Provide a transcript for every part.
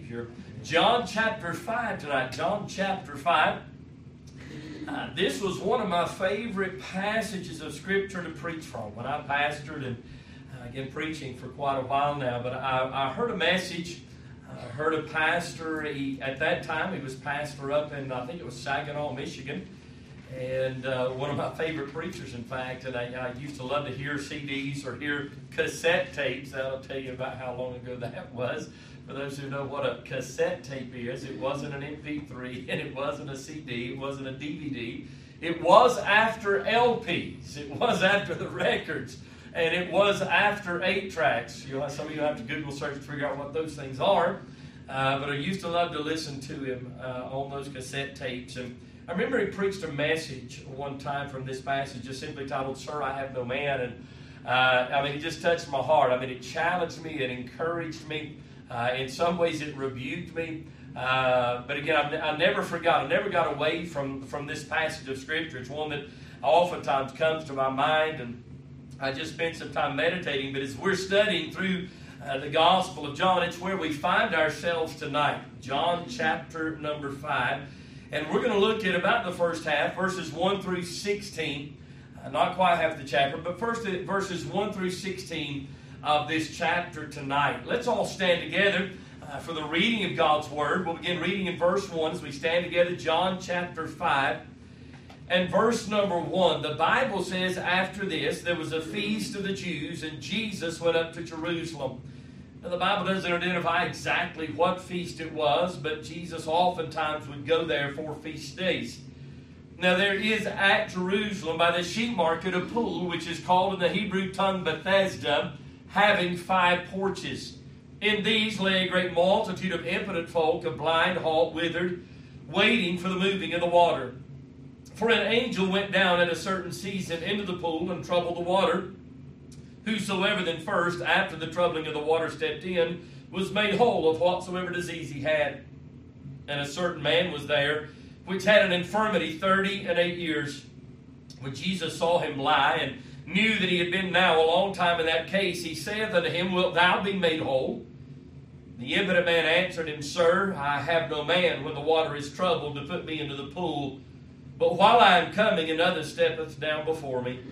Savior. John chapter 5 tonight. John chapter 5. This was one of my favorite passages of Scripture to preach from when I pastored and again preaching for quite a while now. But I heard a message. I heard a pastor. At that time, he was pastor up in, I think it was Saginaw, Michigan. And one of my favorite preachers, in fact. And I used to love to hear CDs or hear cassette tapes. That'll tell you about how long ago that was. For those who know what a cassette tape is, it wasn't an MP3 and it wasn't a CD, it wasn't a DVD. It was after LPs. It was after the records. And it was after 8-tracks. Some of you have to Google search to figure out what those things are. But I used to love to listen to him on those cassette tapes. And I remember he preached a message one time from this passage just simply titled, Sir, I Have No Man. And it just touched my heart. It challenged me, it encouraged me. In some ways it rebuked me. But again, I never forgot. I never got away from this passage of Scripture. It's one that oftentimes comes to my mind, and I just spent some time meditating. But as we're studying through the Gospel of John, it's where we find ourselves tonight. John chapter number 5. And we're going to look at about the first half, verses 1 through 16. Not quite half the chapter, but first verses 1 through 16 of this chapter tonight. Let's all stand together for the reading of God's Word. We'll begin reading in verse 1 as we stand together. John chapter 5 and verse number 1. The Bible says, after this, there was a feast of the Jews, and Jesus went up to Jerusalem. Now, the Bible doesn't identify exactly what feast it was, but Jesus oftentimes would go there for feast days. Now, there is at Jerusalem by the sheep market a pool, which is called in the Hebrew tongue Bethesda, having 5 porches. In these lay a great multitude of impotent folk, of blind, halt, withered, waiting for the moving of the water. For an angel went down at a certain season into the pool and troubled the water. Whosoever then first, after the troubling of the water, stepped in, was made whole of whatsoever disease he had. And a certain man was there, which had an infirmity 38 years. When Jesus saw him lie, and knew that he had been now a long time in that case, he saith unto him, Wilt thou be made whole? The impotent man answered him, Sir, I have no man when the water is troubled to put me into the pool. But while I am coming, another steppeth down before me.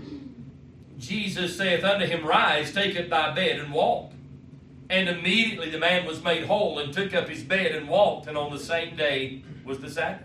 Jesus saith unto him, Rise, take up thy bed, and walk. And immediately the man was made whole, and took up his bed, and walked. And on the same day was the Sabbath.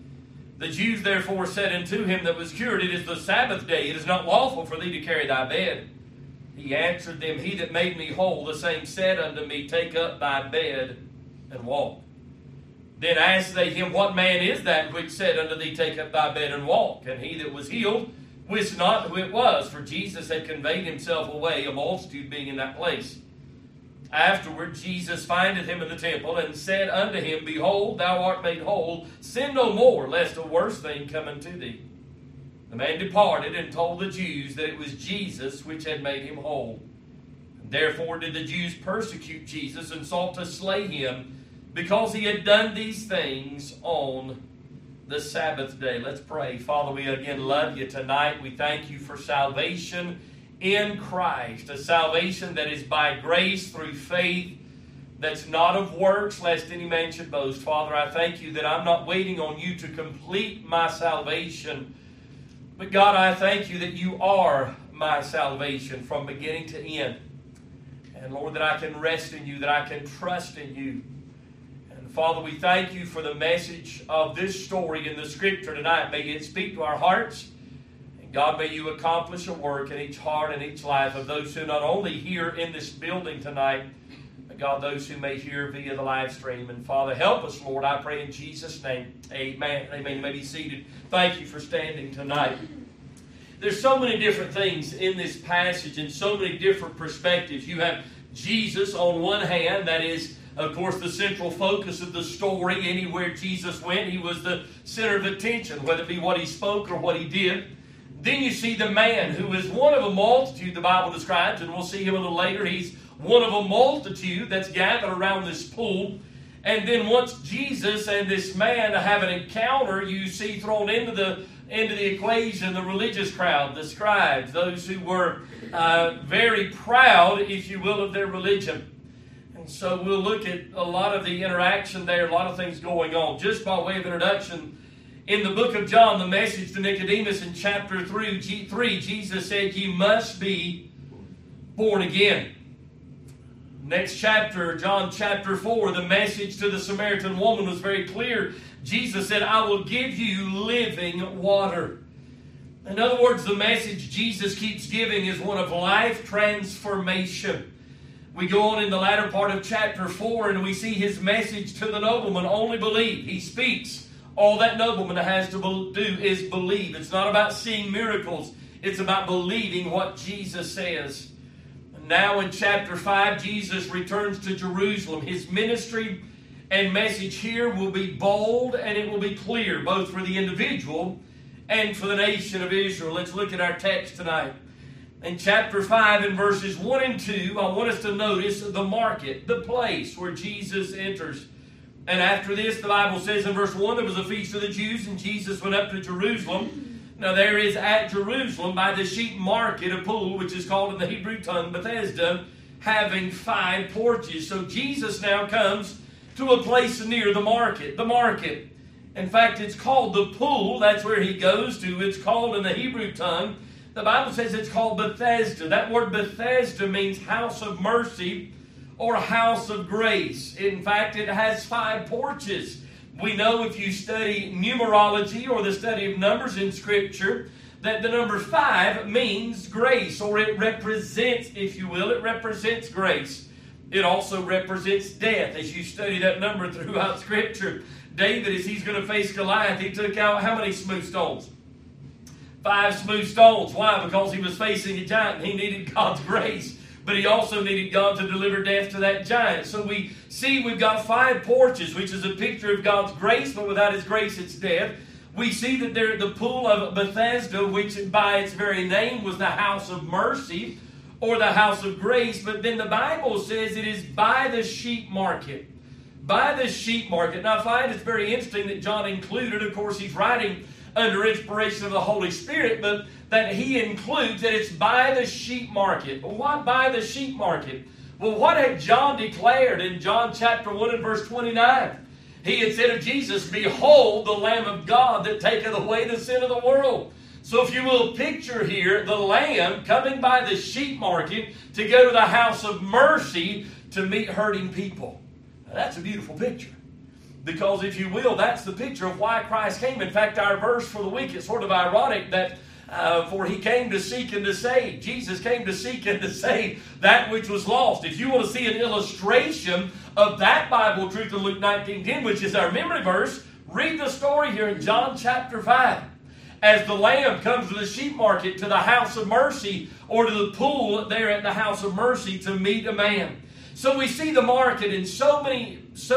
The Jews therefore said unto him that was cured, It is the Sabbath day, it is not lawful for thee to carry thy bed. He answered them, He that made me whole, the same said unto me, Take up thy bed, and walk. Then asked they him, What man is that which said unto thee, Take up thy bed, and walk? And he that was healed wist not who it was, for Jesus had conveyed himself away, a multitude being in that place. Afterward Jesus findeth him in the temple, and said unto him, Behold, thou art made whole. Sin no more, lest a worse thing come unto thee. The man departed, and told the Jews that it was Jesus which had made him whole. And therefore did the Jews persecute Jesus, and sought to slay him, because he had done these things on the Sabbath day. Let's pray. Father, we again love you tonight. We thank you for salvation in Christ, a salvation that is by grace through faith, that's not of works, lest any man should boast. Father, I thank you that I'm not waiting on you to complete my salvation, but God, I thank you that you are my salvation from beginning to end. And Lord, that I can rest in you, that I can trust in you. And Father, we thank you for the message of this story in the Scripture tonight. May it speak to our hearts. God, may you accomplish a work in each heart and each life of those who not only hear in this building tonight, but God, those who may hear via the live stream. And Father, help us, Lord, I pray in Jesus' name. Amen. Amen. You may be seated. Thank you for standing tonight. There's so many different things in this passage and so many different perspectives. You have Jesus on one hand, that is, of course, the central focus of the story. Anywhere Jesus went, he was the center of attention, whether it be what he spoke or what he did. Then you see the man who is one of a multitude, the Bible describes, and we'll see him a little later. He's one of a multitude that's gathered around this pool. And then once Jesus and this man have an encounter, you see thrown into the equation the religious crowd, the scribes, those who were very proud, if you will, of their religion. And So we'll look at a lot of the interaction there, a lot of things going on. Just by way of introduction, in the book of John, the message to Nicodemus in chapter 3, Jesus said, "You must be born again." Next chapter, John chapter 4, the message to the Samaritan woman was very clear. Jesus said, "I will give you living water." In other words, the message Jesus keeps giving is one of life transformation. We go on in the latter part of chapter 4 and we see his message to the nobleman, only believe. He speaks. All that nobleman has to do is believe. It's not about seeing miracles. It's about believing what Jesus says. Now in chapter 5, Jesus returns to Jerusalem. His ministry and message here will be bold and it will be clear, both for the individual and for the nation of Israel. Let's look at our text tonight. In chapter 5 in verses 1 and 2, I want us to notice the market, the place where Jesus enters. And after this, the Bible says in verse 1, there was a feast of the Jews, and Jesus went up to Jerusalem. Now there is at Jerusalem by the sheep market a pool, which is called in the Hebrew tongue Bethesda, having 5 porches. So Jesus now comes to a place near the market. The market. In fact, it's called the pool. That's where he goes to. It's called in the Hebrew tongue. The Bible says it's called Bethesda. That word Bethesda means house of mercy or house of grace. In fact, it has 5 porches. We know if you study numerology or the study of numbers in Scripture that the number 5 means grace, or it represents, if you will, it represents grace. It also represents death. As you study that number throughout Scripture, David, as he's going to face Goliath, he took out how many smooth stones? 5 smooth stones. Why? Because he was facing a giant and he needed God's grace. But he also needed God to deliver death to that giant. So we see we've got 5 porches, which is a picture of God's grace, but without his grace it's death. We see that they're at the pool of Bethesda, which by its very name was the house of mercy or the house of grace. But then the Bible says it is by the sheep market. By the sheep market. Now I find it's very interesting that John included, of course he's writing under inspiration of the Holy Spirit, but that he includes that it's by the sheep market. Well, why by the sheep market? Well, what had John declared in John chapter 1 and verse 29? He had said of Jesus, "Behold the Lamb of God that taketh away the sin of the world." So if you will picture here the Lamb coming by the sheep market to go to the house of mercy to meet hurting people. Now, that's a beautiful picture. Because if you will, that's the picture of why Christ came. In fact, our verse for the week is sort of ironic that for he came to seek and to save. Jesus came to seek and to save that which was lost. If you want to see an illustration of that Bible truth in Luke 19:10, which is our memory verse, read the story here in John chapter 5. As the Lamb comes to the sheep market, to the house of mercy, or to the pool there at the house of mercy to meet a man. So we see the market in so many,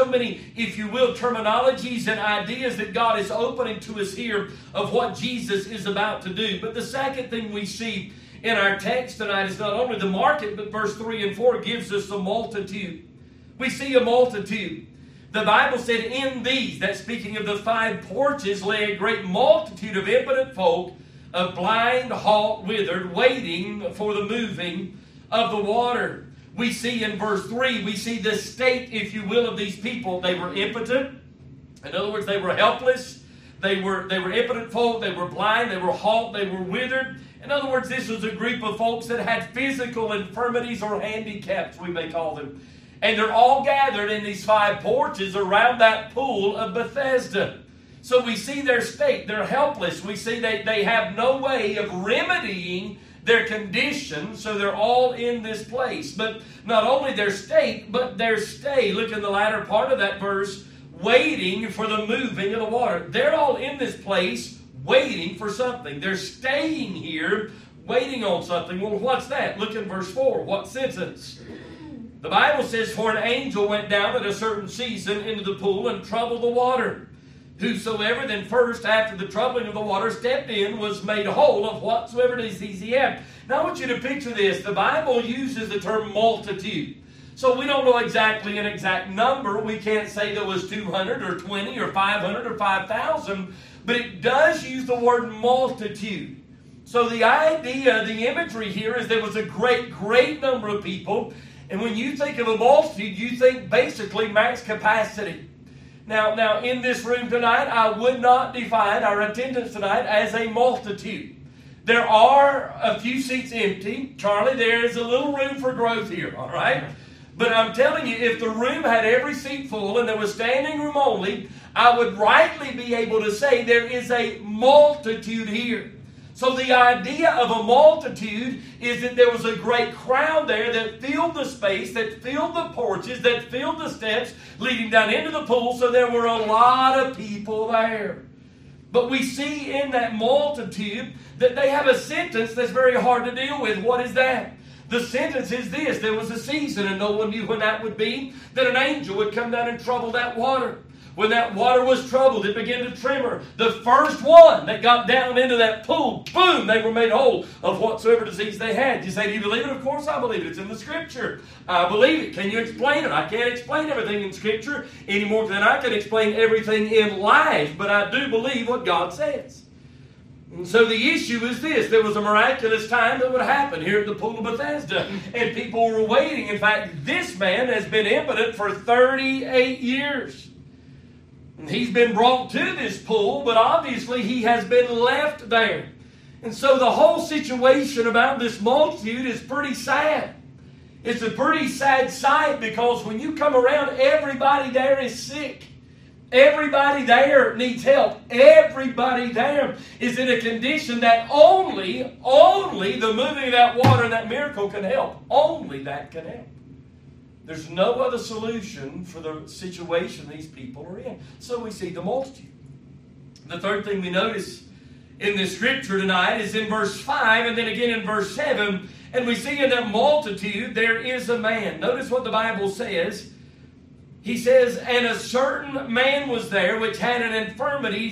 if you will, terminologies and ideas that God is opening to us here of what Jesus is about to do. But the second thing we see in our text tonight is not only the market, but verse 3 and 4 gives us a multitude. We see a multitude. The Bible said, "In these," that's speaking of the 5 porches, "lay a great multitude of impotent folk, of blind, halt, withered, waiting for the moving of the water." We see in verse 3, we see the state, if you will, of these people. They were impotent. In other words, they were helpless. They were impotent folk. They were blind. They were halt. They were withered. In other words, this was a group of folks that had physical infirmities or handicaps, we may call them. And they're all gathered in these 5 porches around that pool of Bethesda. So we see their state. They're helpless. We see they have no way of remedying their condition, so they're all in this place. But not only their state, but their stay. Look in the latter part of that verse, waiting for the moving of the water. They're all in this place waiting for something. They're staying here waiting on something. Well, what's that? Look in verse 4. What sentence? The Bible says, "For an angel went down at a certain season into the pool and troubled the water. Whosoever then first after the troubling of the water stepped in was made whole of whatsoever disease he had." Now I want you to picture this. The Bible uses the term multitude. So we don't know exactly an exact number. We can't say there was 200 or 20 or 500 or 5,000. But it does use the word multitude. So the idea, the imagery here is there was a great number of people. And when you think of a multitude, you think basically max capacity. Now, in this room tonight, I would not define our attendance tonight as a multitude. There are a few seats empty. Charlie, there is a little room for growth here, all right? But I'm telling you, if the room had every seat full and there was standing room only, I would rightly be able to say there is a multitude here. So the idea of a multitude is that there was a great crowd there that filled the space, that filled the porches, that filled the steps leading down into the pool. So there were a lot of people there. But we see in that multitude that they have a sentence that's very hard to deal with. What is that? The sentence is this: there was a season, and no one knew when that would be, that an angel would come down and trouble that water. When that water was troubled, it began to tremor. The first one that got down into that pool, boom, they were made whole of whatsoever disease they had. You say, do you believe it? Of course I believe it. It's in the Scripture. I believe it. Can you explain it? I can't explain everything in Scripture any more than I can explain everything in life, but I do believe what God says. And so the issue is this: there was a miraculous time that would happen here at the Pool of Bethesda, and people were waiting. In fact, this man has been impotent for 38 years. He's been brought to this pool, but obviously he has been left there. And so the whole situation about this multitude is pretty sad. It's a pretty sad sight, because when you come around, everybody there is sick. Everybody there needs help. Everybody there is in a condition that only the moving of that water and that miracle can help. Only that can help. There's no other solution for the situation these people are in. So we see the multitude. The third thing we notice in this scripture tonight is in verse 5 and then again in verse 7. And we see in that multitude there is a man. Notice what the Bible says. He says, and a certain man was there which had an infirmity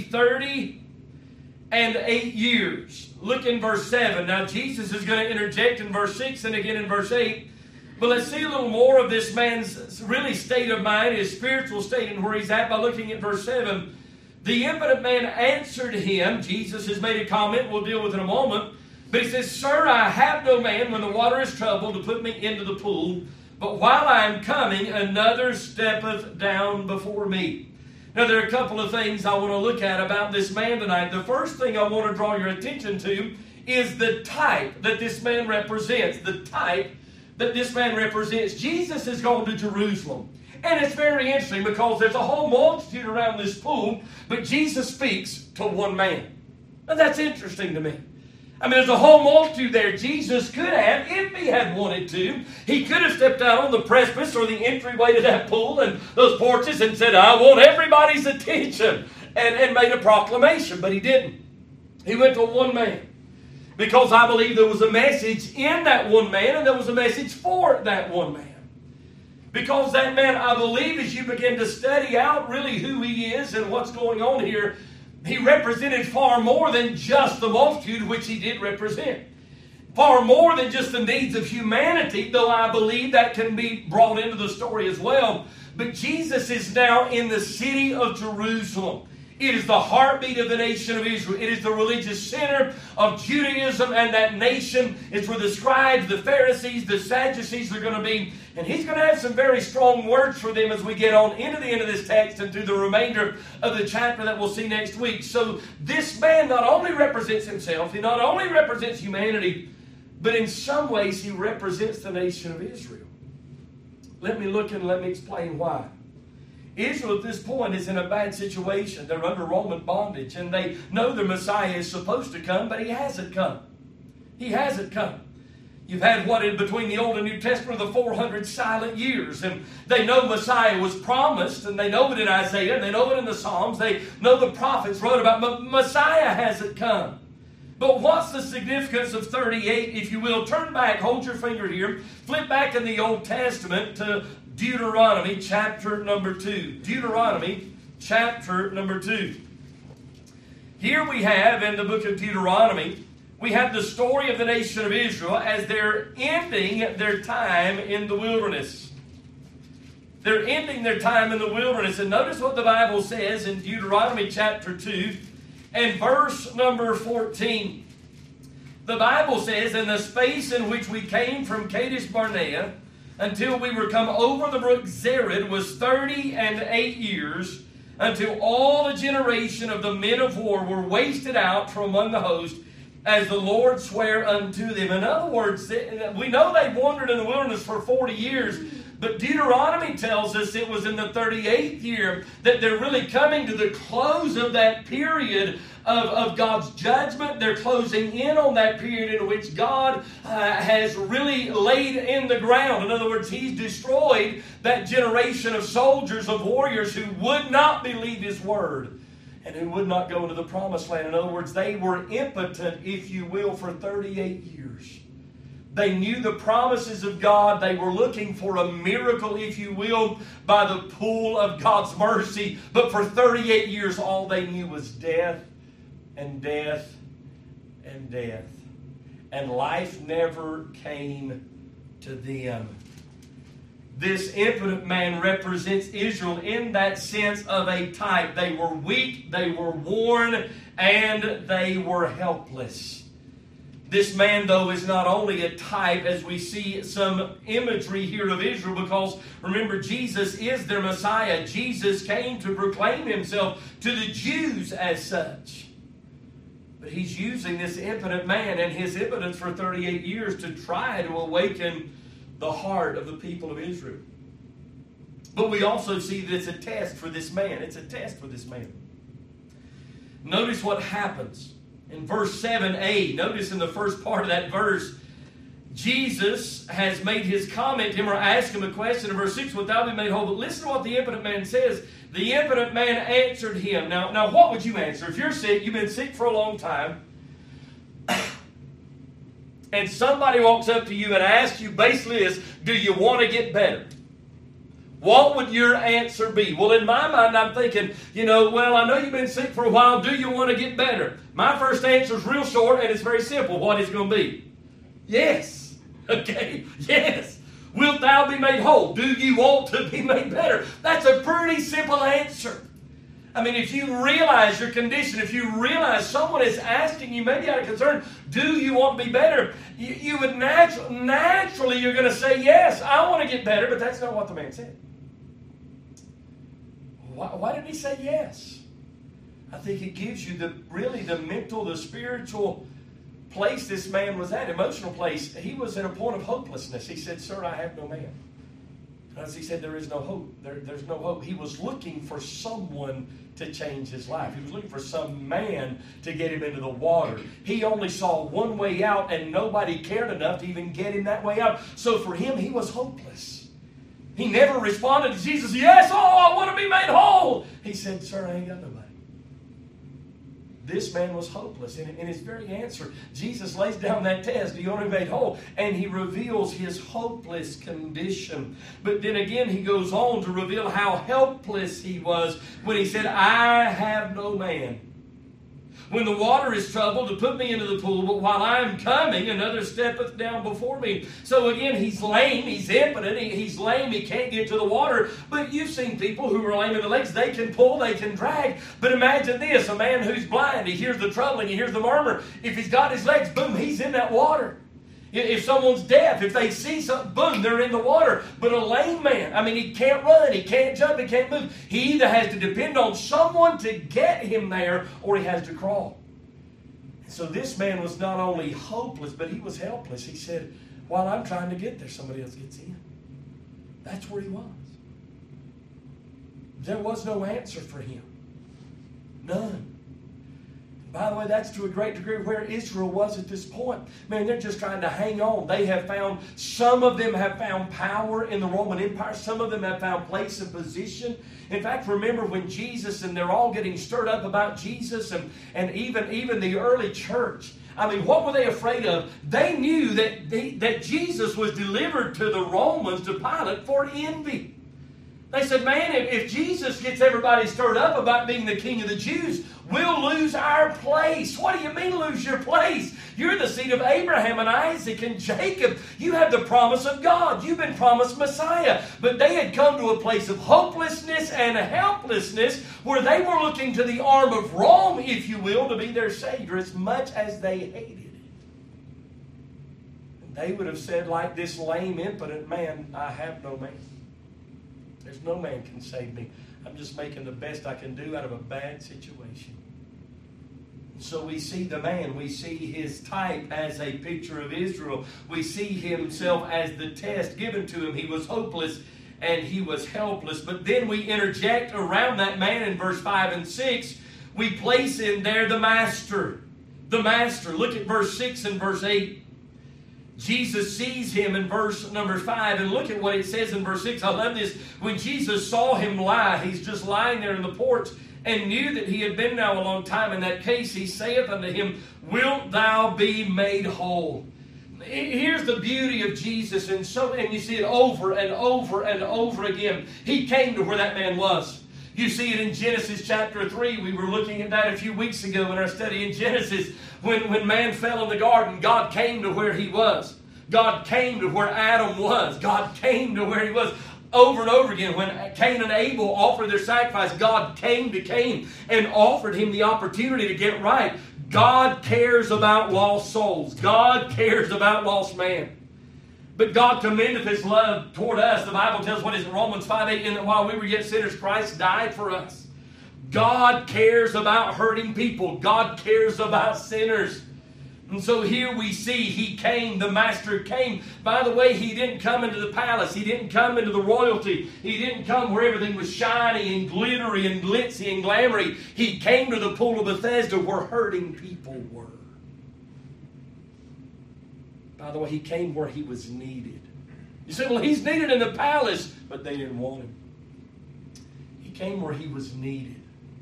38 years. Look in verse 7. Now Jesus is going to interject in verse 6 and again in verse 8. But let's see a little more of this man's really state of mind, his spiritual state, and where he's at by looking at verse 7. The impotent man answered him. Jesus has made a comment we'll deal with in a moment. But he says, Sir, I have no man when the water is troubled to put me into the pool. But while I am coming, another steppeth down before me. Now, there are a couple of things I want to look at about this man tonight. The first thing I want to draw your attention to is the type that this man represents. The type that this man represents. Jesus has gone to Jerusalem. And it's very interesting because there's a whole multitude around this pool, but Jesus speaks to one man. And that's interesting to me. I mean, there's a whole multitude there. Jesus could have, if he had wanted to, he could have stepped out on the precipice or the entryway to that pool and those porches and said, I want everybody's attention, and made a proclamation. But he didn't. He went to one man. Because I believe there was a message in that one man, and there was a message for that one man. Because that man, I believe, as you begin to study out really who he is and what's going on here, he represented far more than just the multitude which he did represent. Far more than just the needs of humanity, though I believe that can be brought into the story as well. But Jesus is now in the city of Jerusalem. It is the heartbeat of the nation of Israel. It is the religious center of Judaism and that nation. It's where the scribes, the Pharisees, the Sadducees are going to be. And he's going to have some very strong words for them as we get on into the end of this text and through the remainder of the chapter that we'll see next week. So this man not only represents himself, he not only represents humanity, but in some ways he represents the nation of Israel. Let me look and let me explain why. Israel at this point is in a bad situation. They're under Roman bondage, and they know the Messiah is supposed to come, but he hasn't come. He hasn't come. You've had what in between the Old and New Testament the 400 silent years, and they know Messiah was promised, and they know it in Isaiah, and they know it in the Psalms. They know the prophets wrote about, but Messiah hasn't come. But what's the significance of 38, if you will? Turn back, hold your finger here, flip back in the Old Testament to Deuteronomy chapter number 2. Deuteronomy chapter number 2. Here we have in the book of Deuteronomy, we have the story of the nation of Israel as they're ending their time in the wilderness. They're ending their time in the wilderness. And notice what the Bible says in Deuteronomy chapter 2 and verse number 14. The Bible says, in the space in which we came from Kadesh Barnea, until we were come over the brook Zered was 38 years, until all the generation of the men of war were wasted out from among the host, as the Lord sware unto them. In other words, we know they wandered in the wilderness for 40 years, but Deuteronomy tells us it was in the 38th year that they're really coming to the close of that period of God's judgment. They're closing in on that period in which God has really laid in the ground. In other words, He's destroyed that generation of soldiers, of warriors who would not believe His word and who would not go into the promised land. In other words, they were impotent, if you will, for 38 years. They knew the promises of God. They were looking for a miracle, if you will, by the pool of God's mercy. But for 38 years, all they knew was death and death and death. And life never came to them. This impotent man represents Israel in that sense of a type. They were weak, they were worn, and they were helpless. This man, though, is not only a type, as we see some imagery here of Israel, because remember, Jesus is their Messiah. Jesus came to proclaim Himself to the Jews as such. But He's using this impotent man and his impotence for 38 years to try to awaken the heart of the people of Israel. But we also see that it's a test for this man. It's a test for this man. Notice what happens. In verse 7a, notice in the first part of that verse, Jesus has made His comment to him or asked him a question. In verse 6, wilt thou be made whole? But listen to what the impotent man says. The impotent man answered him. Now what would you answer? If you're sick, you've been sick for a long time, and somebody walks up to you and asks you basically this, do you want to get better? What would your answer be? Well, in my mind, I'm thinking, well, I know you've been sick for a while. Do you want to get better? My first answer is real short, and it's very simple. What is it going to be? Yes. Okay? Yes. Wilt thou be made whole? Do you want to be made better? That's a pretty simple answer. I mean, if you realize your condition, if you realize someone is asking you, maybe out of concern, do you want to be better? You would naturally, you're going to say, yes, I want to get better, but that's not what the man said. Why did he say yes? I think it gives you the mental, the spiritual place this man was at, emotional place. He was at a point of hopelessness. He said, sir, I have no man. As he said, there is no hope. There's no hope. He was looking for someone to change his life. He was looking for some man to get him into the water. He only saw one way out, and nobody cared enough to even get him that way out. So for him, he was hopeless. He never responded to Jesus, yes, I want to be made whole. He said, sir, I ain't got nobody. This man was hopeless. And in his very answer, Jesus lays down that test. Do you want to be made whole? And He reveals his hopeless condition. But then again, He goes on to reveal how helpless he was when He said, I have no man. When the water is troubled, to put me into the pool, but while I am coming, another steppeth down before me. So again, he's lame, he's impotent, he's lame, he can't get to the water. But you've seen people who are lame in the legs, they can pull, they can drag. But imagine this, a man who's blind, he hears the troubling, he hears the murmur. If he's got his legs, boom, he's in that water. If someone's deaf, if they see something, boom, they're in the water. But a lame man, he can't run, he can't jump, he can't move. He either has to depend on someone to get him there, or he has to crawl. So this man was not only hopeless, but he was helpless. He said, while I'm trying to get there, somebody else gets in. That's where he was. There was no answer for him. None. By the way, that's to a great degree where Israel was at this point. Man, they're just trying to hang on. Some of them have found power in the Roman Empire. Some of them have found place and position. In fact, remember when Jesus, and they're all getting stirred up about Jesus, and even the early church. What were they afraid of? They knew that Jesus was delivered to the Romans, to Pilate, for envy. They said, man, if Jesus gets everybody stirred up about being the king of the Jews, we'll lose our place. What do you mean lose your place? You're the seed of Abraham and Isaac and Jacob. You have the promise of God. You've been promised Messiah. But they had come to a place of hopelessness and helplessness where they were looking to the arm of Rome, if you will, to be their Savior, as much as they hated it. They would have said, like this lame, impotent man, I have no man. There's no man can save me. I'm just making the best I can do out of a bad situation. So we see the man, we see his type as a picture of Israel. We see himself as the test given to him. He was hopeless and he was helpless. But then we interject around that man in verse 5 and 6. We place in there the master. The master. Look at verse 6 and verse 8. Jesus sees him in verse number 5, and look at what it says in verse 6. I love this. When Jesus saw him lie, he's just lying there in the porch, and knew that he had been now a long time in that case, he saith unto him, Wilt thou be made whole? Here's the beauty of Jesus, and you see it over and over and over again. He came to where that man was. You see it in Genesis chapter 3. We were looking at that a few weeks ago in our study in Genesis. When man fell in the garden, God came to where he was. God came to where Adam was. God came to where he was. Over and over again, when Cain and Abel offered their sacrifice, God came to Cain and offered him the opportunity to get right. God cares about lost souls. God cares about lost man. But God commendeth His love toward us. The Bible tells what is in Romans 5:8, in that while we were yet sinners, Christ died for us. God cares about hurting people. God cares about sinners. And so here we see He came, the Master came. By the way, He didn't come into the palace. He didn't come into the royalty. He didn't come where everything was shiny and glittery and glitzy and glamoury. He came to the pool of Bethesda where hurting people were. By the way, He came where He was needed. You say, well, He's needed in the palace, but they didn't want Him. He came where He was needed.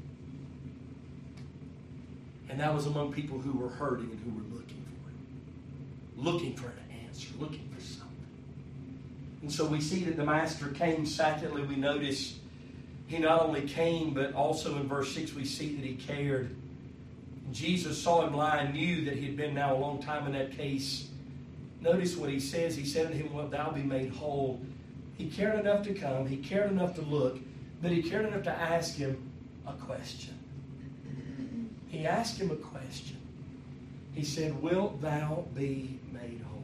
And that was among people who were hurting and who were looking for Him. Looking for an answer. Looking for something. And so we see that the Master came. Secondly, we notice He not only came, but also in verse 6 we see that He cared. Jesus saw him lie and knew that he had been now a long time in that case. Notice what He says. He said to him, Wilt thou be made whole? He cared enough to come. He cared enough to look. But He cared enough to ask him a question. He asked him a question. He said, Wilt thou be made whole?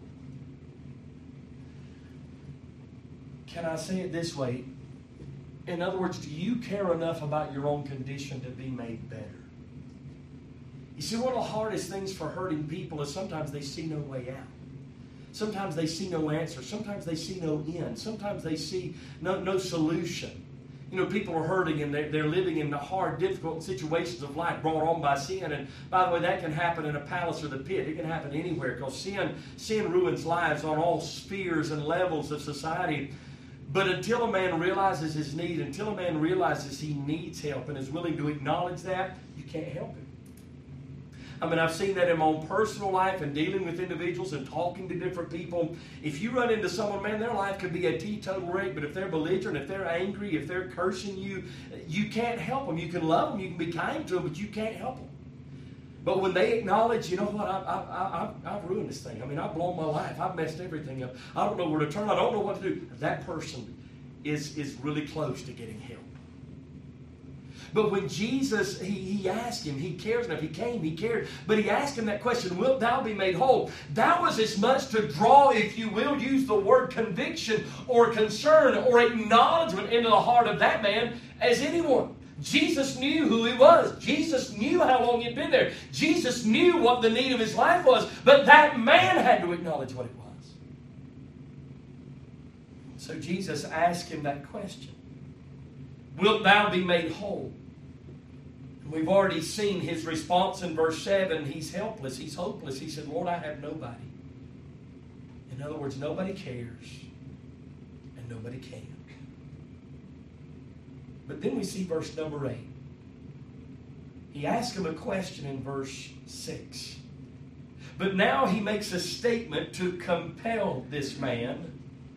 Can I say it this way? In other words, do you care enough about your own condition to be made better? You see, one of the hardest things for hurting people is sometimes they see no way out. Sometimes they see no answer. Sometimes they see no end. Sometimes they see no solution. You know, people are hurting and they're living in the hard, difficult situations of life brought on by sin. And by the way, that can happen in a palace or the pit. It can happen anywhere because sin ruins lives on all spheres and levels of society. But until a man realizes his need, until a man realizes he needs help and is willing to acknowledge that, you can't help him. I mean, I've seen that in my own personal life and dealing with individuals and talking to different people. If you run into someone, man, their life could be a teetotal wreck, but if they're belligerent, if they're angry, if they're cursing you, you can't help them. You can love them, you can be kind to them, but you can't help them. But when they acknowledge, you know what, I've ruined this thing. I mean, I've blown my life. I've messed everything up. I don't know where to turn. I don't know what to do. That person is really close to getting help. But when Jesus, he asked him, He cares enough. He came, He cared. But He asked him that question, Wilt thou be made whole? That was as much to draw, if you will, use the word conviction or concern or acknowledgement into the heart of that man as anyone. Jesus knew who he was. Jesus knew how long he'd been there. Jesus knew what the need of his life was. But that man had to acknowledge what it was. So Jesus asked him that question. Wilt thou be made whole? We've already seen his response in verse 7. He's helpless. He's hopeless. He said, Lord, I have nobody. In other words, nobody cares and nobody can. But then we see verse number 8. He asks him a question in verse 6. But now he makes a statement to compel this man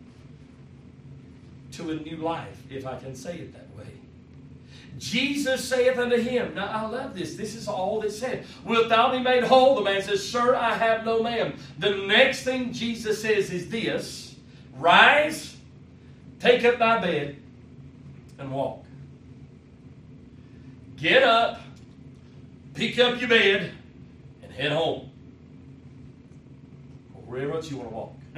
to a new life, if I can say it that way. Jesus saith unto him, now I love this. This is all that said. Wilt thou be made whole? The man says, Sir, I have no man. The next thing Jesus says is this: Rise, take up thy bed, and walk. Get up, pick up your bed, and head home. Or wherever else you want to walk.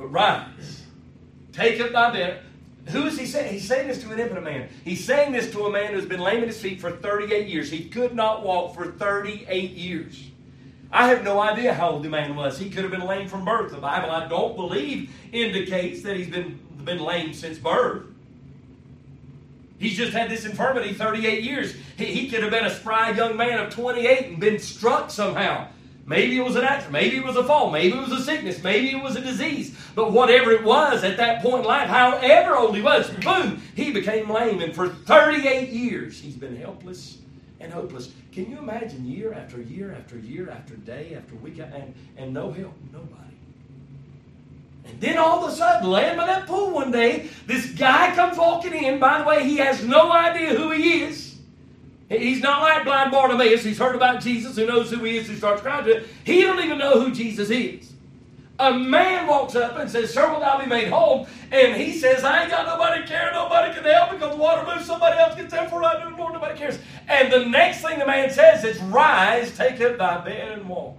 But rise, take up thy bed. Who is he saying? He's saying this to an impotent man. He's saying this to a man who's been lame in his feet for 38 years. He could not walk for 38 years. I have no idea how old the man was. He could have been lame from birth. The Bible, I don't believe, indicates that he's been lame since birth. He's just had this infirmity 38 years. He could have been a spry young man of 28 and been struck somehow. Maybe it was an accident. Maybe it was a fall. Maybe it was a sickness. Maybe it was a disease. But whatever it was at that point in life, however old he was, boom, he became lame. And for 38 years, he's been helpless and hopeless. Can you imagine year after year after year after day after week and no help, nobody? And then all of a sudden, laying by that pool one day, this guy comes walking in. By the way, he has no idea who he is. He's not like blind Bartimaeus. He's heard about Jesus, who knows who he is, who starts crying to him. He don't even know who Jesus is. A man walks up and says, "Sir, will thou be made whole?" And he says, "I ain't got nobody care. Nobody can help because the water moves. Somebody else gets there for I do, Lord. Nobody cares." And the next thing the man says is, "Rise, take up thy bed and walk."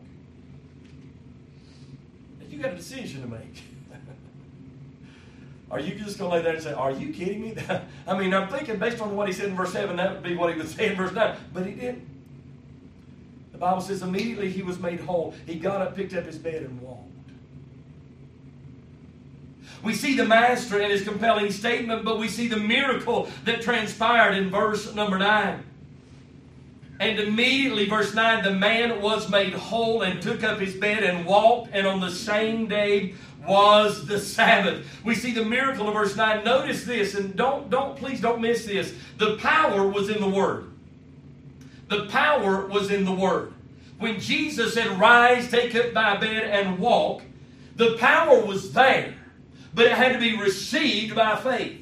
And you got a decision to make. Are you just going to lay there and say, "Are you kidding me?" I mean, I'm thinking based on what he said in verse 7, that would be what he would say in verse 9. But he didn't. The Bible says immediately he was made whole. He got up, picked up his bed, and walked. We see the master in his compelling statement, but we see the miracle that transpired in verse number 9. And immediately, verse 9, the man was made whole and took up his bed and walked, and on the same day was the Sabbath. We see the miracle of verse 9. Notice this, and please don't miss this. The power was in the Word. The power was in the Word. When Jesus said, "Rise, take up thy bed and walk," the power was there, but it had to be received by faith.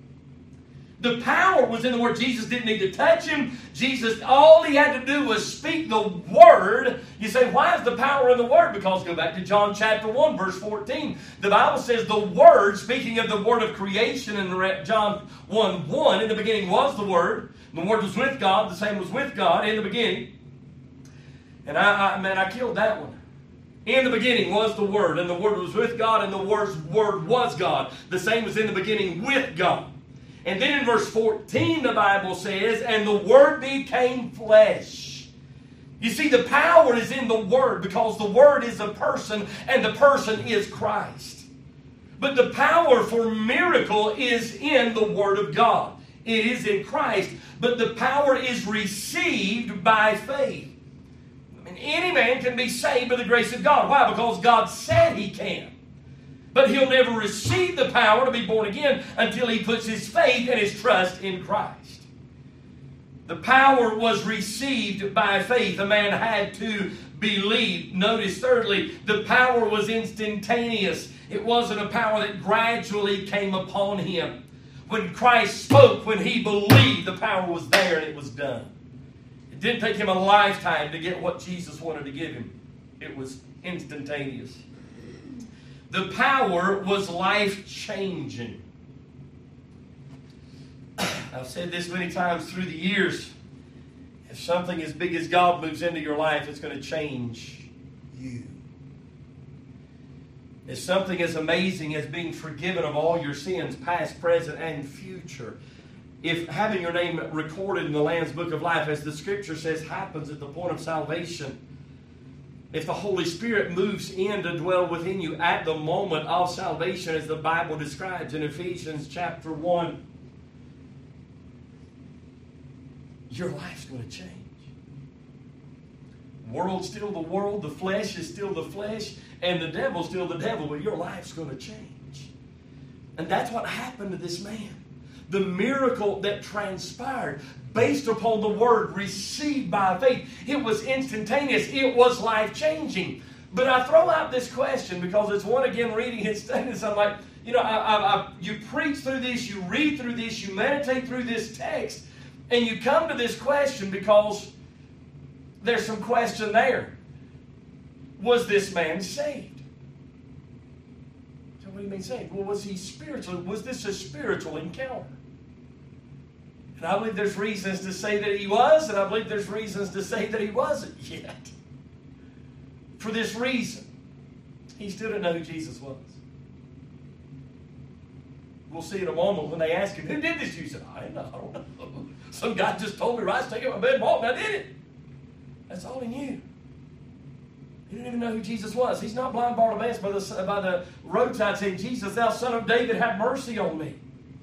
The power was in the Word. Jesus didn't need to touch him. Jesus, all he had to do was speak the Word. You say, why is the power in the Word? Because go back to John chapter 1, verse 14. The Bible says the Word, speaking of the Word of creation in John 1:1, in the beginning was the Word. The Word was with God. The same was with God in the beginning. And I killed that one. In the beginning was the Word, and the Word was with God, and the Word was God. The same was in the beginning with God. And then in verse 14, the Bible says, "And the Word became flesh." You see, the power is in the Word because the Word is a person, and the person is Christ. But the power for miracle is in the Word of God. It is in Christ, but the power is received by faith. I mean, any man can be saved by the grace of God. Why? Because God said he can. But he'll never receive the power to be born again until he puts his faith and his trust in Christ. The power was received by faith. A man had to believe. Notice, thirdly, the power was instantaneous. It wasn't a power that gradually came upon him. When Christ spoke, when he believed, the power was there and it was done. It didn't take him a lifetime to get what Jesus wanted to give him. It was instantaneous. The power was life-changing. I've said this many times through the years. If something as big as God moves into your life, it's going to change you. If something as amazing as being forgiven of all your sins, past, present, and future, if having your name recorded in the Lamb's Book of Life, as the Scripture says, happens at the point of salvation, if the Holy Spirit moves in to dwell within you at the moment of salvation, as the Bible describes in Ephesians chapter 1, your life's going to change. The world's still the world, the flesh is still the flesh, and the devil's still the devil, but your life's going to change. And that's what happened to this man. The miracle that transpired based upon the Word received by faith. It was instantaneous. It was life-changing. But I throw out this question because it's one, again, reading and studying this. I'm like, you preach through this, you read through this, you meditate through this text, and you come to this question because there's some question there. Was this man saved? So what do you mean saved? Well, was he spiritual? Was this a spiritual encounter? And I believe there's reasons to say that he was, and I believe there's reasons to say that he wasn't yet. For this reason, he still didn't know who Jesus was. We'll see in a moment when they ask him, who did this? You said, I don't know. Some guy just told me, right, take up my bed and walk, and I did it. That's all he knew. He didn't even know who Jesus was. He's not blind Bartimaeus by the roadside saying, Jesus, thou son of David, have mercy on me.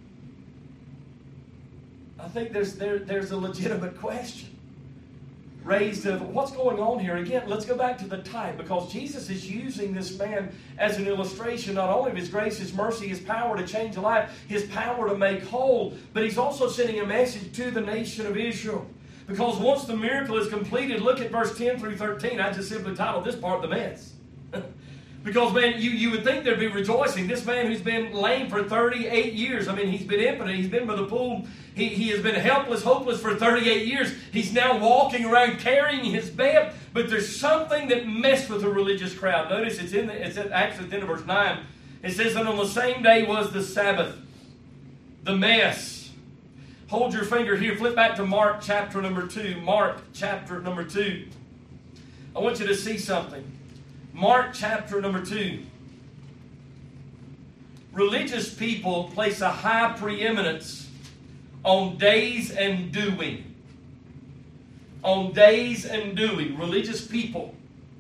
I think there's a legitimate question raised of what's going on here. Again, let's go back to the type, because Jesus is using this man as an illustration not only of His grace, His mercy, His power to change a life, His power to make whole, but He's also sending a message to the nation of Israel. Because once the miracle is completed, look at verse 10 through 13. I just simply titled this part, The Mess. Because, man, you would think there'd be rejoicing. This man who's been lame for 38 years, I mean, he's been impotent. He's been by the pool. He has been helpless, hopeless for 38 years. He's now walking around carrying his bed. But there's something that messed with the religious crowd. Notice it's actually at the end of verse 9. It says, and on the same day was the Sabbath. The mess. Hold your finger here. Flip back to Mark chapter number 2. Mark chapter number 2. I want you to see something. Mark chapter number 2. Religious people place a high preeminence on days and doing. On days and doing. Religious people.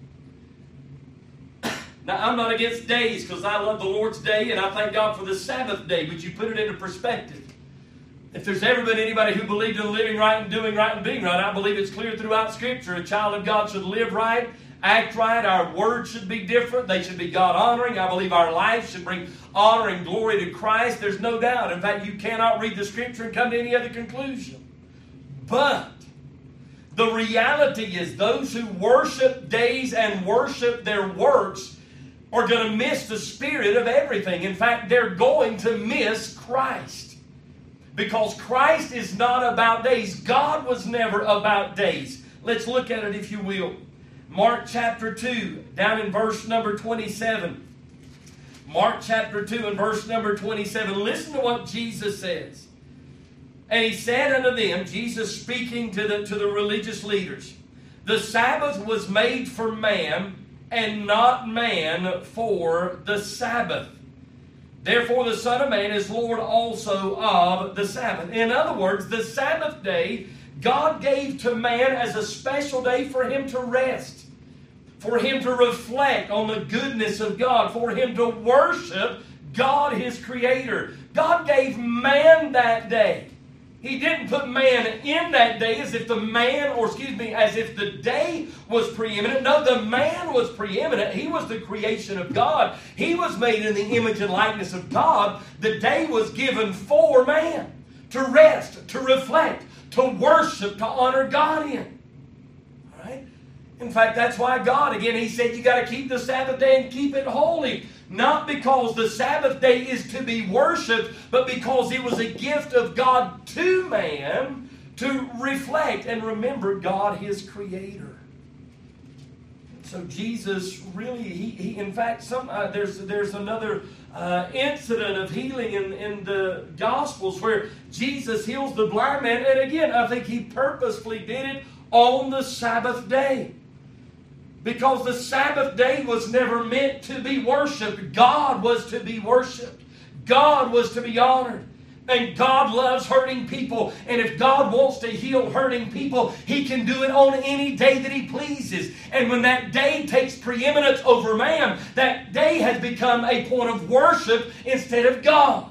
Now, I'm not against days because I love the Lord's day and I thank God for the Sabbath day, but you put it into perspective. If there's ever been anybody who believed in living right and doing right and being right, I believe it's clear throughout Scripture. A child of God should live right, act right. Our words should be different. They should be God-honoring. I believe our life should bring honor and glory to Christ. There's no doubt. In fact, you cannot read the Scripture and come to any other conclusion. But the reality is those who worship days and worship their works are going to miss the spirit of everything. In fact, they're going to miss Christ. Because Christ is not about days. God was never about days. Let's look at it if you will. Mark chapter 2, down in verse number 27. Mark chapter 2 and verse number 27. Listen to what Jesus says. And He said unto them, Jesus speaking to the religious leaders, the Sabbath was made for man, and not man for the Sabbath. Therefore the Son of Man is Lord also of the Sabbath. In other words, the Sabbath day God gave to man as a special day for him to rest, for him to reflect on the goodness of God, for him to worship God, His Creator. God gave man that day. He didn't put man in that day as if as if the day was preeminent. No, the man was preeminent. He was the creation of God. He was made in the image and likeness of God. The day was given for man to rest, to reflect, to worship, to honor God in. All right? In fact, that's why God, again, He said you got to keep the Sabbath day and keep it holy. Not because the Sabbath day is to be worshipped, but because it was a gift of God to man to reflect and remember God, His Creator. So Jesus really, he in fact, there's another incident of healing in the Gospels where Jesus heals the blind man. And again, I think He purposefully did it on the Sabbath day. Because the Sabbath day was never meant to be worshipped. God was to be worshipped. God was to be honored. And God loves hurting people. And if God wants to heal hurting people, He can do it on any day that He pleases. And when that day takes preeminence over man, that day has become a point of worship instead of God.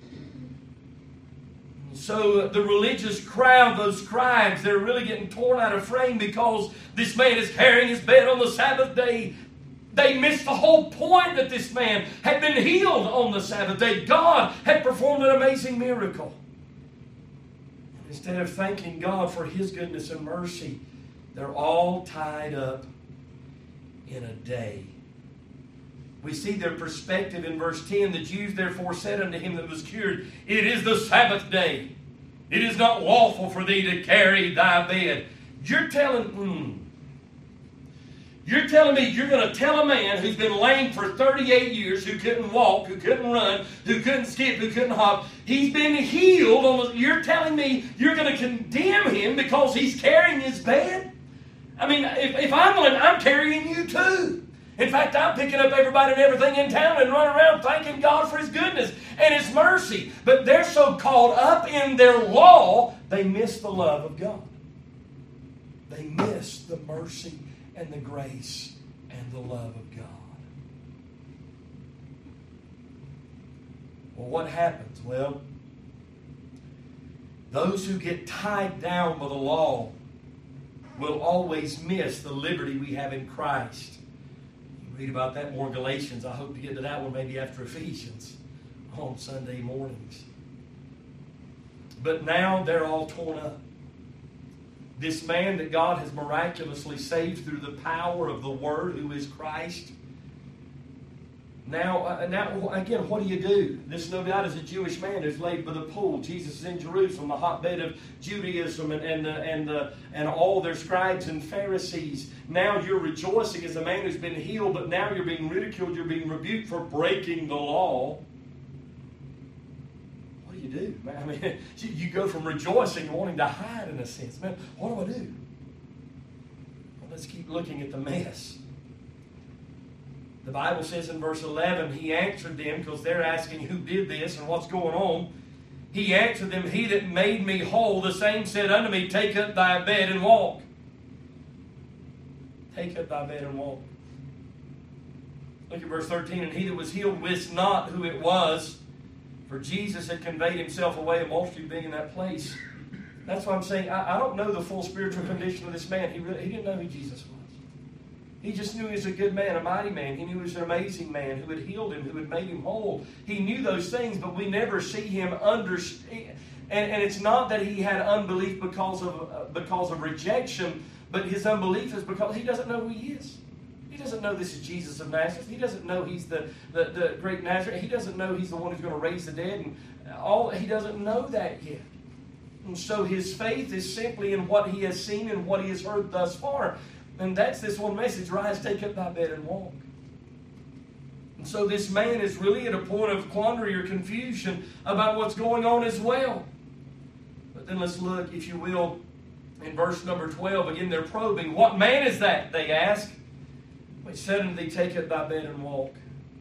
So the religious crowd, those scribes, they're really getting torn out of frame because this man is carrying his bed on the Sabbath day. They missed the whole point that this man had been healed on the Sabbath day. God had performed an amazing miracle. Instead of thanking God for His goodness and mercy, they're all tied up in a day. We see their perspective in verse 10. The Jews therefore said unto him that was cured, it is the Sabbath day. It is not lawful for thee to carry thy bed. You're telling me you're going to tell a man who's been lame for 38 years, who couldn't walk, who couldn't run, who couldn't skip, who couldn't hop. He's been healed. You're telling me you're going to condemn him because he's carrying his bed? I mean, if I'm carrying you too. In fact, I'm picking up everybody and everything in town and running around thanking God for His goodness and His mercy. But they're so caught up in their law, they miss the love of God. They miss the mercy and the grace and the love of God. Well, what happens? Well, those who get tied down by the law will always miss the liberty we have in Christ. You read about that more in Galatians. I hope to get to that one maybe after Ephesians on Sunday mornings. But now they're all torn up. This man that God has miraculously saved through the power of the Word, who is Christ. Now, again, what do? This, no doubt, is a Jewish man who's laid by the pool. Jesus is in Jerusalem, the hotbed of Judaism and all their scribes and Pharisees. Now you're rejoicing as a man who's been healed, but now you're being ridiculed, you're being rebuked for breaking the law. What do? I mean, you go from rejoicing to wanting to hide in a sense. Man, what do? Well, let's keep looking at the mess. The Bible says in verse 11, He answered them, because they're asking who did this and what's going on. He answered them, He that made me whole, the same said unto me, Take up thy bed and walk. Take up thy bed and walk. Look at verse 13. And he that was healed wist not who it was, for Jesus had conveyed Himself away, a multitude being in that place. That's why I'm saying I don't know the full spiritual condition of this man. He didn't know who Jesus was. He just knew he was a good man, a mighty man. He knew he was an amazing man who had healed him, who had made him whole. He knew those things, but we never see him understand. And it's not that he had unbelief because of rejection, but his unbelief is because he doesn't know who he is. He doesn't know this is Jesus of Nazareth. He doesn't know He's the great Nazareth. He doesn't know He's the one who's going to raise the dead. And he doesn't know that yet. And so his faith is simply in what he has seen and what he has heard thus far. And that's this one message, rise, take up thy bed and walk. And so this man is really at a point of quandary or confusion about what's going on as well. But then let's look, if you will, in verse number 12. Again, they're probing. What man is that? They ask. Which said unto thee, take up thy bed and walk.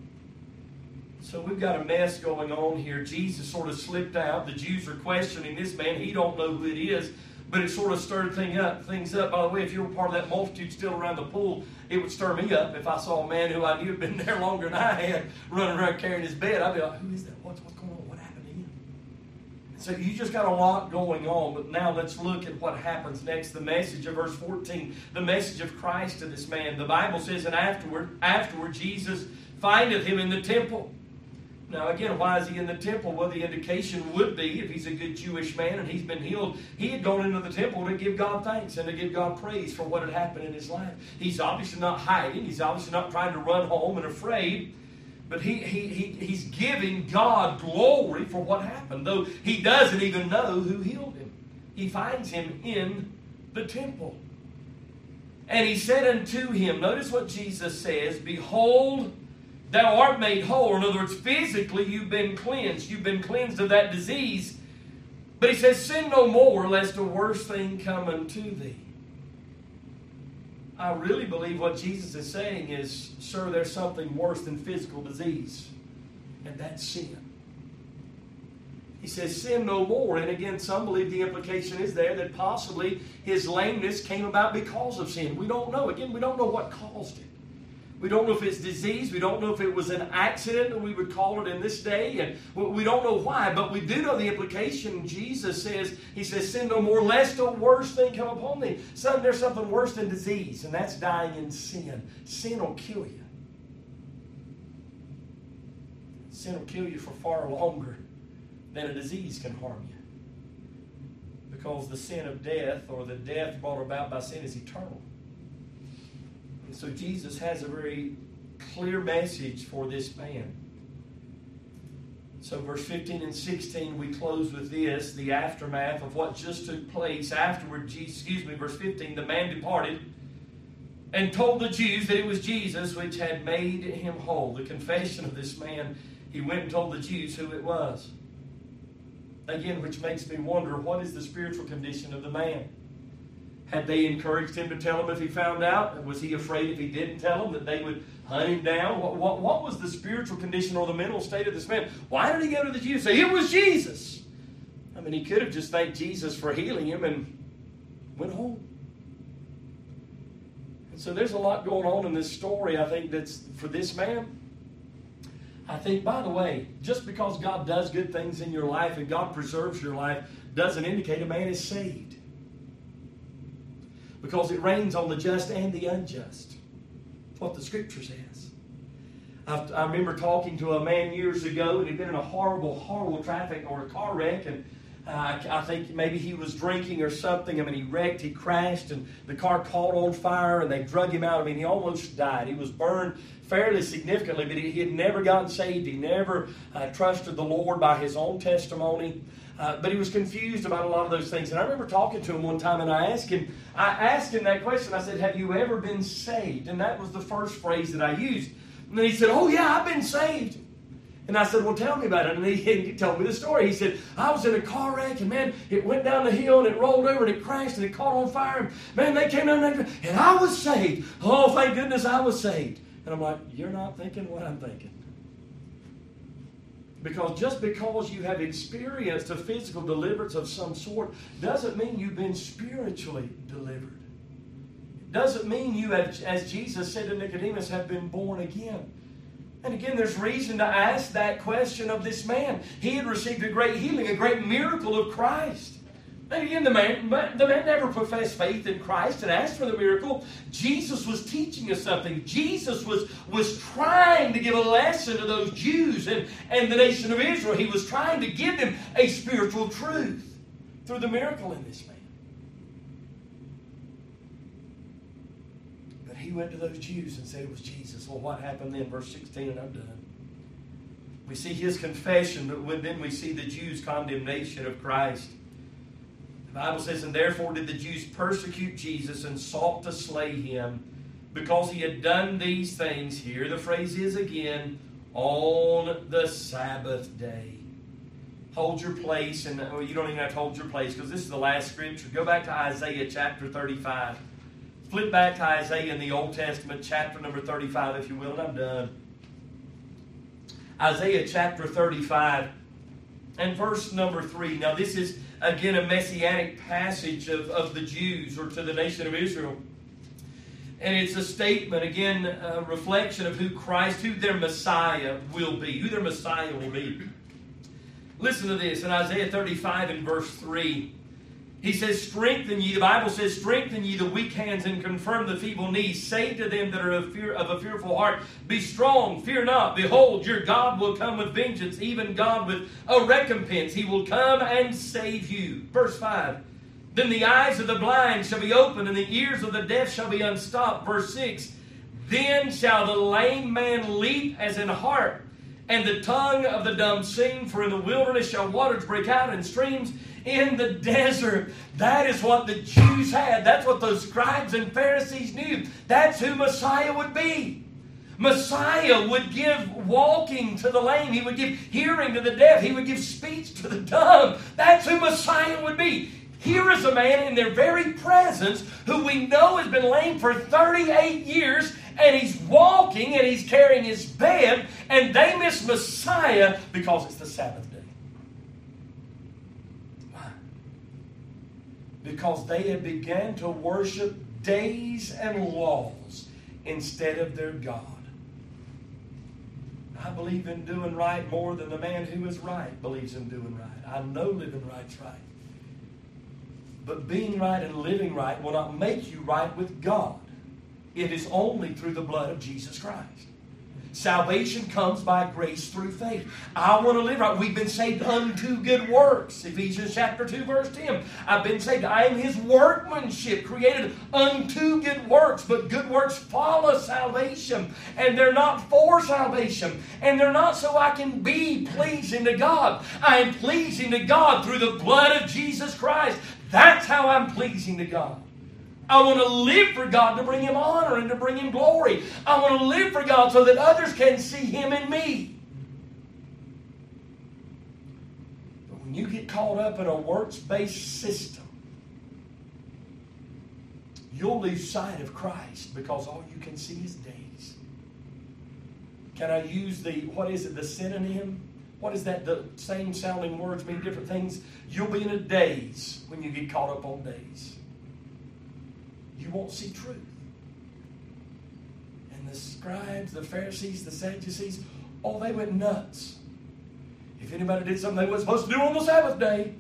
So we've got a mess going on here. Jesus sort of slipped out. The Jews are questioning this man. He don't know who it is. But it sort of stirred things up. By the way, if you were part of that multitude still around the pool, it would stir me up if I saw a man who I knew had been there longer than I had running around carrying his bed. I'd be like, who is that? What's going on? What happened to him? So you just got a lot going on. But now let's look at what happens next. The message of verse 14. The message of Christ to this man. The Bible says, and afterward Jesus findeth him in the temple. Now again, why is he in the temple? Well, the indication would be, if he's a good Jewish man and he's been healed, he had gone into the temple to give God thanks and to give God praise for what had happened in his life. He's obviously not hiding. He's obviously not trying to run home and afraid. But he's giving God glory for what happened, though he doesn't even know who healed him. He finds him in the temple. And he said unto him, notice what Jesus says, behold, thou art made whole. In other words, physically you've been cleansed. You've been cleansed of that disease. But he says, sin no more, lest a worse thing come unto thee. I really believe what Jesus is saying is, sir, there's something worse than physical disease. And that's sin. He says, sin no more. And again, some believe the implication is there that possibly his lameness came about because of sin. We don't know. Again, we don't know what caused it. We don't know if it's disease. We don't know if it was an accident, that we would call it in this day. And we don't know why. But we do know the implication. Jesus says, he says, sin no more, lest a worse thing come upon thee. Son, there's something worse than disease, and that's dying in sin. Sin will kill you. Sin will kill you for far longer than a disease can harm you. Because the sin of death, or the death brought about by sin, is eternal. And so Jesus has a very clear message for this man. So verse 15 and 16, we close with this, the aftermath of what just took place. Afterward, verse 15, the man departed and told the Jews that it was Jesus which had made him whole. The confession of this man, he went and told the Jews who it was. Again, which makes me wonder, what is the spiritual condition of the man? Had they encouraged him to tell them if he found out? Was he afraid if he didn't tell them that they would hunt him down? What was the spiritual condition or the mental state of this man? Why did he go to the Jews and say, it was Jesus? I mean, he could have just thanked Jesus for healing him and went home. And so there's a lot going on in this story, I think, that's for this man. I think, by the way, just because God does good things in your life and God preserves your life doesn't indicate a man is saved. Because it rains on the just and the unjust. That's what the Scripture says. I remember talking to a man years ago, and he'd been in a horrible traffic or a car wreck, and I think maybe he was drinking or something. I mean, he wrecked, he crashed, and the car caught on fire, and they drug him out. I mean, he almost died. He was burned fairly significantly, but he had never gotten saved. He never trusted the Lord by his own testimony. But he was confused about a lot of those things. And I remember talking to him one time, and I asked him that question. I said, have you ever been saved? And that was the first phrase that I used. And then he said, oh yeah, I've been saved. And I said, well, tell me about it. And he told me the story. He said, I was in a car wreck, and man, it went down the hill, and it rolled over, and it crashed, and it caught on fire. And man, they came down there, and I was saved. Oh, thank goodness I was saved. And I'm like, you're not thinking what I'm thinking. Because just because you have experienced a physical deliverance of some sort doesn't mean you've been spiritually delivered. It doesn't mean you have, as Jesus said to Nicodemus, have been born again. And again, there's reason to ask that question of this man. He had received a great healing, a great miracle of Christ. And again, the man never professed faith in Christ and asked for the miracle. Jesus was teaching us something. Jesus was trying to give a lesson to those Jews and the nation of Israel. He was trying to give them a spiritual truth through the miracle in this man. But he went to those Jews and said it was Jesus. Well, what happened then? Verse 16, and I'm done. We see his confession, but then we see the Jews' condemnation of Christ. The Bible says, and therefore did the Jews persecute Jesus and sought to slay him because he had done these things. Here the phrase is again, on the Sabbath day. Hold your place, and you don't even have to hold your place because this is the last scripture. Go back to Isaiah chapter 35. Flip back to Isaiah in the Old Testament, chapter number 35, if you will, and I'm done. Isaiah chapter 35 and verse number 3. Now this is again a messianic passage of the Jews or to the nation of Israel. And it's a statement, again, a reflection of who their Messiah will be. Who their Messiah will be. Listen to this in Isaiah 35 and verse 3. He says, strengthen ye, the Bible says, strengthen ye the weak hands and confirm the feeble knees. Say to them that are of a fearful heart, be strong, fear not. Behold, your God will come with vengeance, even God with a recompense. He will come and save you. Verse 5. Then the eyes of the blind shall be opened, and the ears of the deaf shall be unstopped. Verse 6. Then shall the lame man leap as in a harp, and the tongue of the dumb sing. For in the wilderness shall waters break out, and streams in the desert. That is what the Jews had. That's what those scribes and Pharisees knew. That's who Messiah would be. Messiah would give walking to the lame. He would give hearing to the deaf. He would give speech to the dumb. That's who Messiah would be. Here is a man in their very presence who we know has been lame for 38 years, and he's walking and he's carrying his bed, and they miss Messiah because it's the Sabbath day. Because they had begun to worship days and laws instead of their God. I believe in doing right more than the man who is right believes in doing right. I know living right's right. But being right and living right will not make you right with God. It is only through the blood of Jesus Christ. Salvation comes by grace through faith. I want to live right. We've been saved unto good works. Ephesians chapter 2 verse 10. I've been saved. I am His workmanship, created unto good works. But good works follow salvation. And they're not for salvation. And they're not so I can be pleasing to God. I am pleasing to God through the blood of Jesus Christ. That's how I'm pleasing to God. I want to live for God to bring Him honor and to bring Him glory. I want to live for God so that others can see Him in me. But when you get caught up in a works-based system, you'll lose sight of Christ because all you can see is days. Can I use the synonym? What is that? The same sounding words mean different things. You'll be in a daze when you get caught up on days. You won't see truth. And the scribes, the Pharisees, the Sadducees, they went nuts. If anybody did something they weren't supposed to do on the Sabbath day,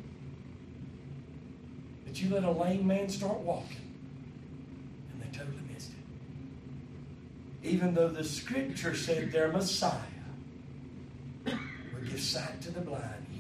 but you let a lame man start walking, and they totally missed it. Even though the Scripture said their Messiah would give sight to the blind,